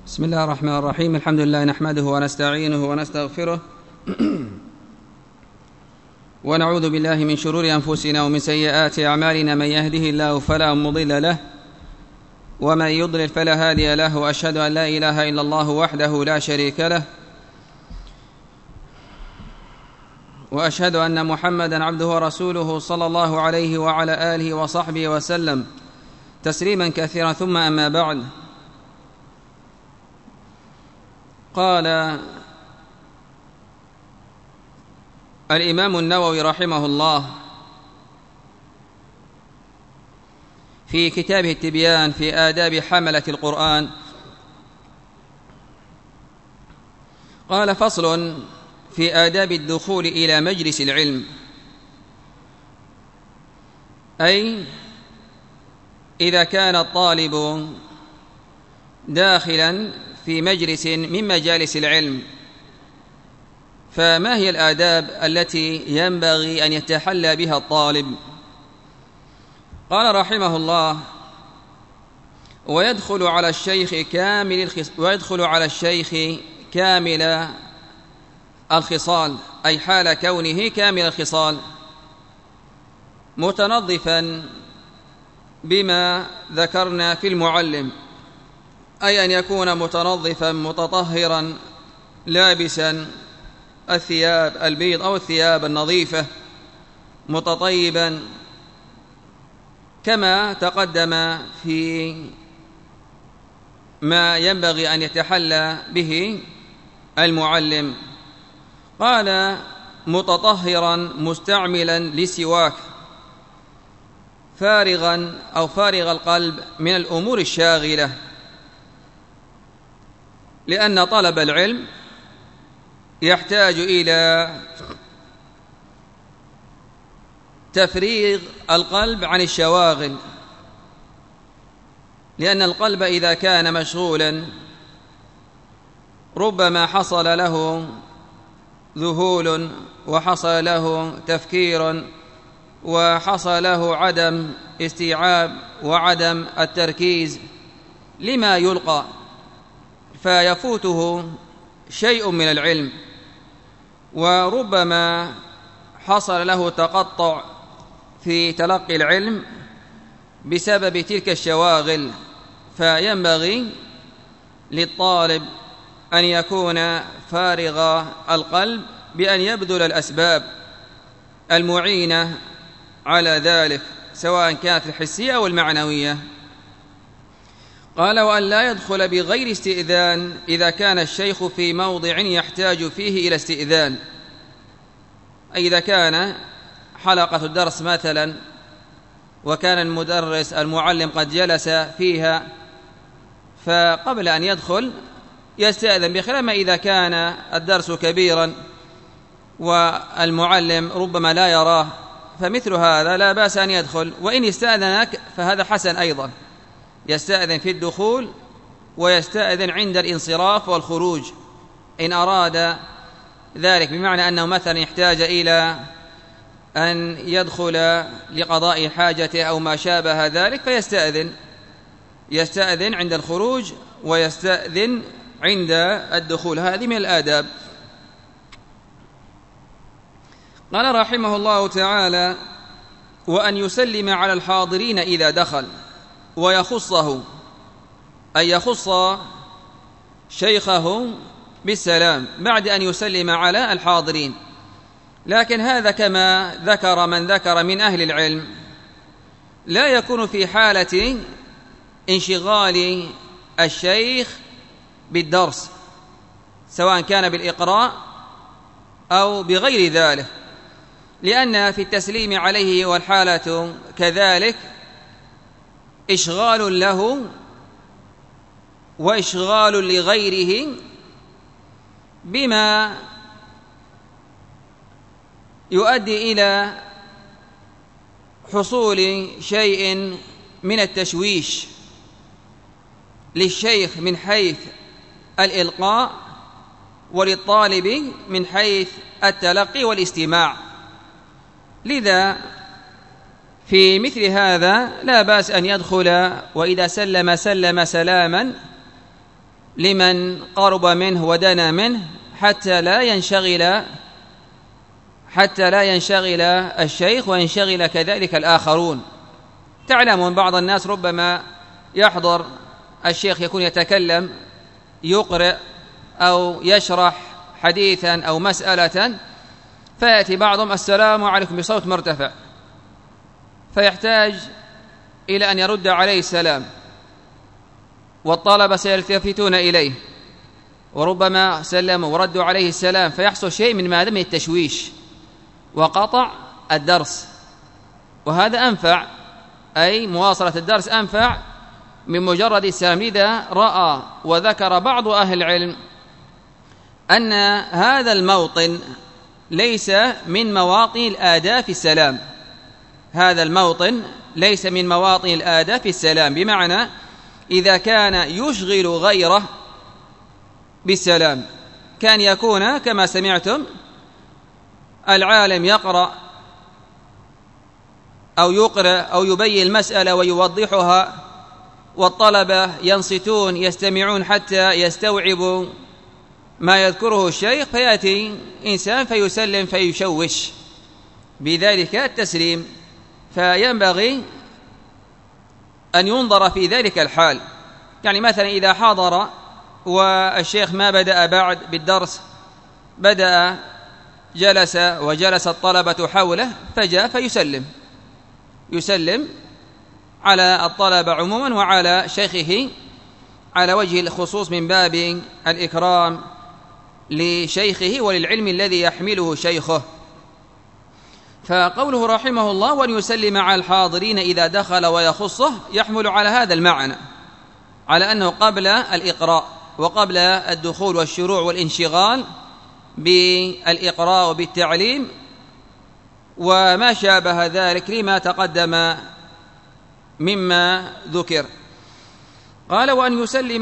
بسم الله الرحمن الرحيم. الحمد لله نحمده ونستعينه ونستغفره ونعوذ بالله من شرور أنفسنا ومن سيئات أعمالنا. من يهده الله فلا مضل له ومن يضلل فلا هادي له، وأشهد أن لا إله إلا الله وحده لا شريك له، وأشهد أن محمدًا عبده ورسوله صلى الله عليه وعلى آله وصحبه وسلم تسليما كثيرا. ثم أما بعد، قال الإمام النووي رحمه الله في كتابه التبيان في آداب حملة القرآن، قال: فصل في آداب الدخول إلى مجلس العلم، أي إذا كان الطالب داخلا في مجلس من مجالس العلم، فما هي الآداب التي ينبغي أن يتحلى بها الطالب؟ قال رحمه الله: ويدخل على الشيخ كامل الخصال، أي حال كونه كامل الخصال، متنظفا بما ذكرنا في المعلم، أي أن يكون متنظفا متطهرا لابسا الثياب البيض أو الثياب النظيفة، متطيبا، كما تقدم في ما ينبغي أن يتحلى به المعلم. قال: متطهرا مستعملا لسواك، فارغا أو فارغ القلب من الأمور الشاغلة، لأن طلب العلم يحتاج إلى تفريغ القلب عن الشواغل، لأن القلب إذا كان مشغولا ربما حصل له ذهول، وحصل له تفكير، وحصل له عدم استيعاب وعدم التركيز لما يلقى، فيفوته شيء من العلم، وربما حصل له تقطع في تلقي العلم بسبب تلك الشواغل. فينبغي للطالب أن يكون فارغ القلب بأن يبذل الأسباب المعينة على ذلك، سواء كانت الحسية أو المعنوية. قال: وأن لا يدخل بغير استئذان إذا كان الشيخ في موضع يحتاج فيه إلى استئذان، أي إذا كان حلقة الدرس مثلا وكان المدرس المعلم قد جلس فيها، فقبل أن يدخل يستأذن، بخلاف ما إذا كان الدرس كبيرا والمعلم ربما لا يراه، فمثل هذا لا بأس أن يدخل، وإن استأذنك فهذا حسن أيضا، يستأذن في الدخول ويستأذن عند الانصراف والخروج إن أراد ذلك، بمعنى أنه مثلا يحتاج إلى أن يدخل لقضاء حاجته أو ما شابه ذلك، يستأذن عند الخروج ويستأذن عند الدخول. هذه من الآداب. قال رحمه الله تعالى: وأن يسلم على الحاضرين إذا دخل، ويخصه، أي يخص شيخه بالسلام بعد أن يسلم على الحاضرين. لكن هذا كما ذكر من ذكر من أهل العلم لا يكون في حالة انشغال الشيخ بالدرس، سواء كان بالإقراء أو بغير ذلك، لأن في التسليم عليه والحالة كذلك إشغال له وإشغال لغيره بما يؤدي إلى حصول شيء من التشويش للشيخ من حيث الإلقاء، وللطالب من حيث التلقي والاستماع. لذا في مثل هذا لا بأس أن يدخل، وإذا سلم سلاما لمن قرب منه ودنا منه حتى لا ينشغل الشيخ وينشغل كذلك الآخرون. تعلمون بعض الناس ربما يحضر الشيخ يكون يتكلم يقرأ أو يشرح حديثا أو مسألة، فيأتي بعضهم السلام عليكم بصوت مرتفع، فيحتاج إلى أن يرد عليه السلام، والطلبة سيلتفتون إليه وربما سلموا وردوا عليه السلام، فيحصل شيء من ماذا؟ من التشويش وقطع الدرس. وهذا أنفع، أي مواصلة الدرس أنفع من مجرد السلام. إذا رأى وذكر بعض أهل العلم أن هذا الموطن ليس من مواطن الآداب في السلام، هذا الموطن ليس من مواطن الآداب في السلام، بمعنى إذا كان يشغل غيره بالسلام كان يكون كما سمعتم العالم يقرأ أو يقرأ أو يبين المسألة ويوضحها، والطلبة ينصتون يستمعون حتى يستوعبوا ما يذكره الشيخ، فيأتي إنسان فيسلم فيشوش بذلك التسليم. فينبغي أن ينظر في ذلك الحال. يعني مثلا إذا حضر والشيخ ما بدأ بعد بالدرس، بدأ جلس وجلس الطلبة حوله فجاء يسلم على الطلبة عموما وعلى شيخه على وجه الخصوص من باب الإكرام لشيخه وللعلم الذي يحمله شيخه. فقوله رحمه الله وأن يسلم على الحاضرين إذا دخل ويخصه يحمل على هذا المعنى، على أنه قبل الإقراء وقبل الدخول والشروع والانشغال بالإقراء وبالتعليم وما شابه ذلك لما تقدم مما ذكر. قال وأن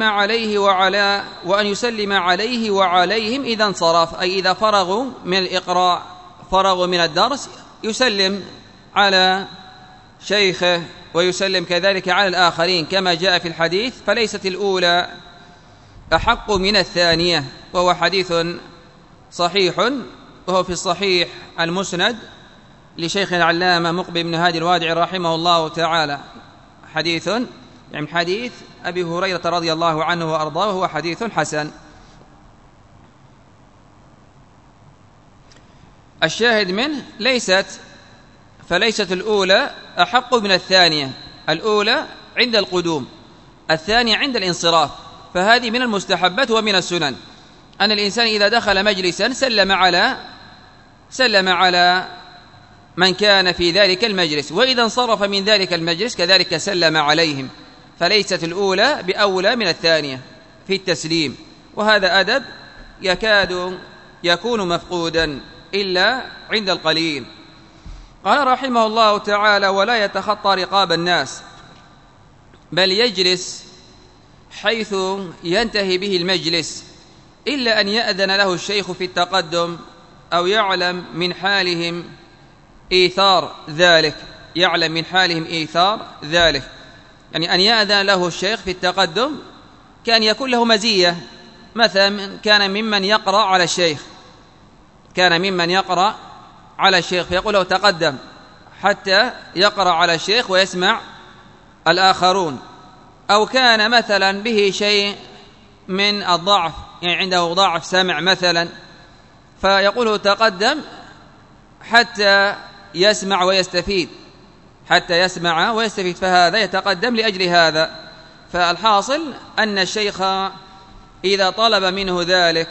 يسلم عليه وعليهم إذا انصرف، أي إذا فرغوا من الإقراء فرغوا من الدرس يسلم على شيخه ويسلم كذلك على الآخرين كما جاء في الحديث، فليست الأولى أحق من الثانية، وهو حديث صحيح، وهو في الصحيح المسند لشيخنا العلامة مقبل بن هادي الوادعي رحمه الله تعالى، حديث يعني حديث أبي هريرة رضي الله عنه وأرضاه، وهو حديث حسن. الشاهد منه فليست الأولى أحق من الثانية، الأولى عند القدوم، الثانية عند الانصراف. فهذه من المستحبات ومن السنن أن الإنسان إذا دخل مجلسا سلم على من كان في ذلك المجلس، وإذا انصرف من ذلك المجلس كذلك سلم عليهم، فليست الأولى بأولى من الثانية في التسليم، وهذا أدب يكاد يكون مفقودا إلا عند القليل. قال رحمه الله تعالى ولا يتخطى رقاب الناس، بل يجلس حيث ينتهي به المجلس، إلا أن يأذن له الشيخ في التقدم أو يعلم من حالهم إيثار ذلك، يعني أن يأذن له الشيخ في التقدم كان يكون له مزية، مثلا كان ممن يقرأ على الشيخ فيقول له تقدم حتى يقرأ على الشيخ ويسمع الآخرون، أو كان مثلا به شيء من الضعف، يعني عنده ضعف سمع مثلا، فيقول تقدم حتى يسمع ويستفيد، فهذا يتقدم لأجل هذا. فالحاصل أن الشيخ إذا طلب منه ذلك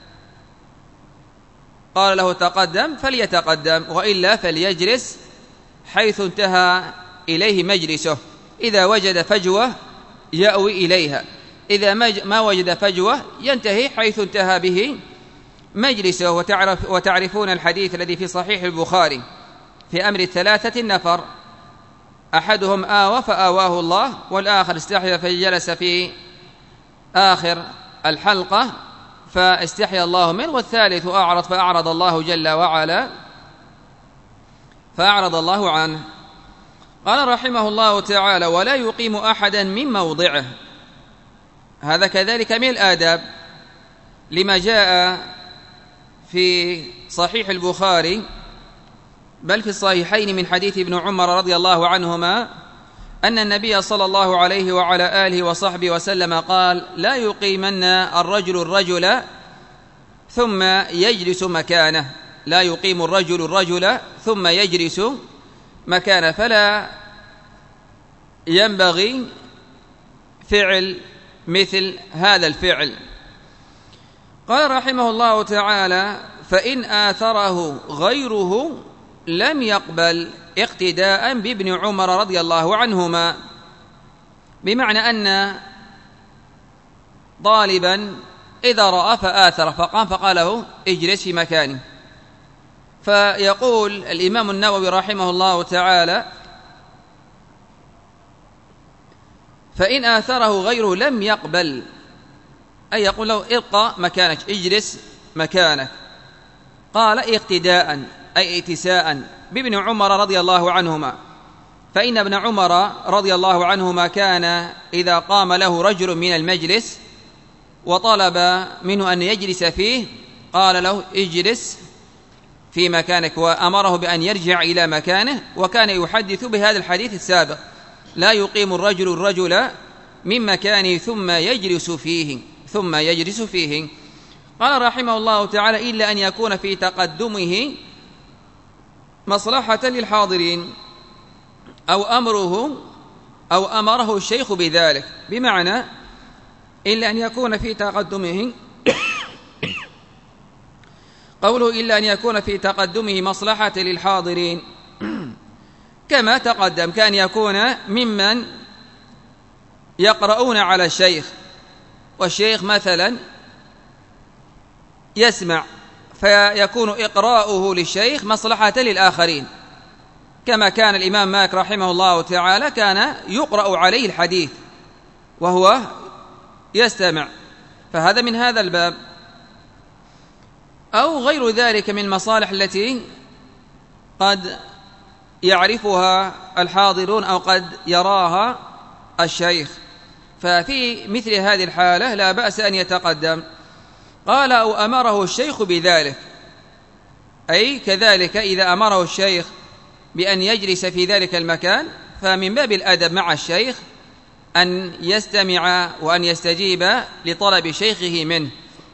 قال له تقدم فليتقدم، وإلا فليجلس حيث انتهى إليه مجلسه، إذا وجد فجوة يأوي إليها، إذا ما وجد فجوة ينتهي حيث انتهى به مجلسه. وتعرفون الحديث الذي في صحيح البخاري في أمر 3 نفر، أحدهم آوى فآواه الله، والآخر استحيا فجلس في آخر الحلقة فاستحيا الله منه، والثالث أعرض فأعرض الله جل وعلا فأعرض الله عنه. قال رحمه الله تعالى ولا يقيم أحدا من موضعه، هذا كذلك من الآداب، لما جاء في صحيح البخاري بل في الصحيحين من حديث ابن عمر رضي الله عنهما أن النبي صلى الله عليه وعلى آله وصحبه وسلم قال: لا يقيمن الرجل ثم يجلس مكانه، لا يقيم الرجل ثم يجلس مكانه، فلا ينبغي فعل مثل هذا الفعل. قال رحمه الله تعالى: فإن آثره غيره لم يقبل اقتداء بابن عمر رضي الله عنهما، بمعنى أن طالبا إذا رأى فآثر فقام فقال له اجلس في مكانه، فيقول الإمام النووي رحمه الله تعالى: فإن آثره غيره لم يقبل، أي يقول له ابقى مكانك، اجلس مكانك. قال اقتداء أي ائتساء بابن عمر رضي الله عنهما، فإن ابن عمر رضي الله عنهما كان إذا قام له رجل من المجلس وطلب منه أن يجلس فيه قال له اجلس في مكانك، وأمره بأن يرجع إلى مكانه، وكان يحدث بهذا الحديث السابق: لا يقيم الرجل من مكانه ثم يجلس فيه. قال رحمه الله تعالى: إلا أن يكون في تقدمه مصلحة للحاضرين أو أمره الشيخ بذلك، بمعنى إلا أن يكون في تقدمه قوله إلا أن يكون في تقدمه مصلحة للحاضرين كما تقدم، كان يكون ممن يقرؤون على الشيخ، والشيخ مثلا يسمع، فيكون إقراؤه للشيخ مصلحة للآخرين، كما كان الإمام مالك رحمه الله تعالى كان يقرأ عليه الحديث وهو يستمع، فهذا من هذا الباب. أو غير ذلك من المصالح التي قد يعرفها الحاضرون أو قد يراها الشيخ، ففي مثل هذه الحالة لا بأس أن يتقدم. قال: أو أمره الشيخ بذلك، أي كذلك إذا أمره الشيخ بأن يجلس في ذلك المكان فمن باب الأدب مع الشيخ أن يستمع وأن يستجيب لطلب شيخه منه.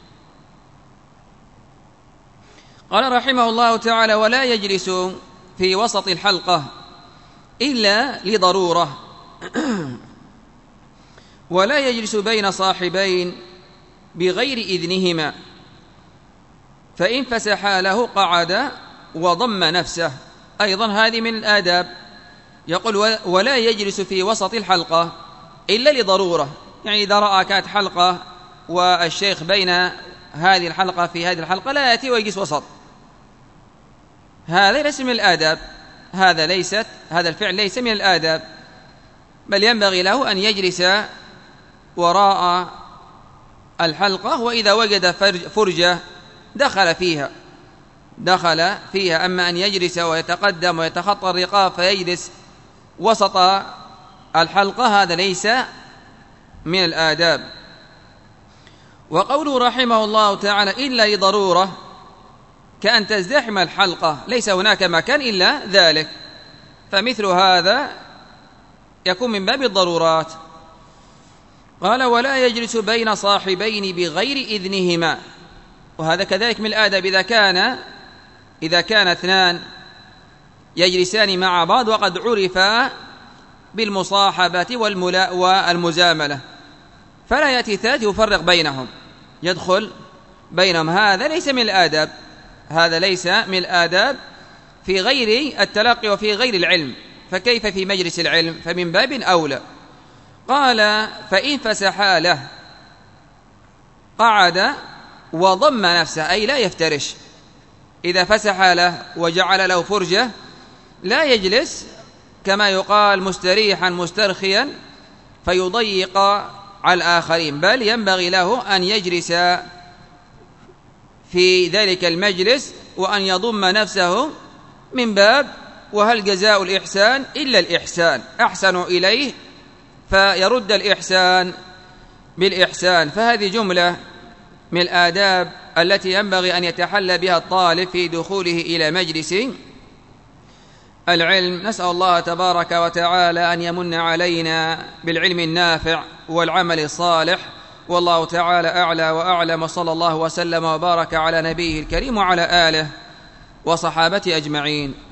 قال رحمه الله تعالى: ولا يجلس في وسط الحلقة إلا لضرورة، ولا يجلس بين صاحبين بغير إذنهما، فإن فسحا له قعد وضم نفسه، أيضا هذه من الآداب. يقول: ولا يجلس في وسط الحلقة إلا لضرورة، يعني إذا رأى كانت حلقة والشيخ بين هذه الحلقة في هذه الحلقة لا يأتي ويجلس وسط، هذا ليس من الآداب، هذا الفعل ليس من الآداب، بل ينبغي له أن يجلس وراء الحلقة، وإذا وجد فرجة دخل فيها. أما أن يجلس ويتقدم ويتخطى الرقاب فيجلس وسط الحلقة هذا ليس من الآداب. وقوله رحمه الله تعالى: إلا لضرورة، كأن تزدحم الحلقة ليس هناك مكان إلا ذلك، فمثل هذا يكون من باب الضرورات. قال: ولا يجلس بين صاحبين بغير إذنهما، وهذا كذلك من الآداب، إذا كان اثنان يجلسان مع بعض وقد عرفا بالمصاحبة والمزاملة، فلا يأتي ثالث يفرق بينهم يدخل بينهم، هذا ليس من الآداب في غير التلقي وفي غير العلم، فكيف في مجلس العلم؟ فمن باب أولى. قال: فإن فسحا له قعد وضم نفسه، أي لا يفترش، إذا فسح له وجعل له فرجة لا يجلس كما يقال مستريحا مسترخيا فيضيق على الآخرين، بل ينبغي له أن يجلس في ذلك المجلس وأن يضم نفسه، من باب وهل جزاء الإحسان إلا الإحسان، أحسنوا إليه فيرد الإحسان بالإحسان. فهذه جملة من الآداب التي ينبغي أن يتحلى بها الطالب في دخوله إلى مجلس العلم. نسأل الله تبارك وتعالى أن يمن علينا بالعلم النافع والعمل الصالح، والله تعالى أعلى وأعلم، وصلى الله وسلم وبارك على نبيه الكريم وعلى آله وصحابته أجمعين.